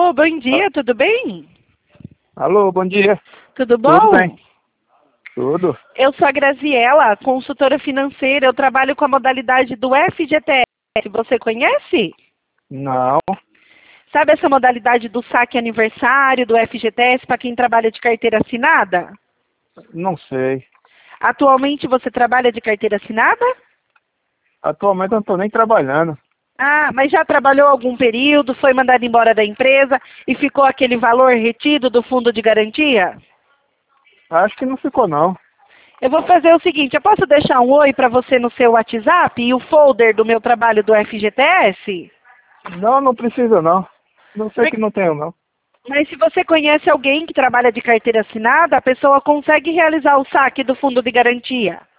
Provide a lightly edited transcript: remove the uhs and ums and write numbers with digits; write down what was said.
Alô, bom dia, tudo bem? Alô, bom dia. Tudo bom? Tudo bem? Tudo. Eu sou a Graziela, consultora financeira. Eu trabalho com a modalidade do FGTS. Você conhece? Não, Sabe essa modalidade do saque aniversário do FGTS para quem trabalha de carteira assinada? não sei. Atualmente você trabalha de carteira assinada? Atualmente eu não estou nem trabalhando. Ah, mas já trabalhou algum período, foi mandado embora da empresa e ficou aquele valor retido do fundo de garantia? Acho que não ficou, não. Eu vou fazer o seguinte, eu posso deixar um oi para você no seu WhatsApp e o folder do meu trabalho do FGTS? Não, não precisa, não. Não sei Mas, que não tenho, não. mas se você conhece alguém que trabalha de carteira assinada, a pessoa consegue realizar o saque do fundo de garantia.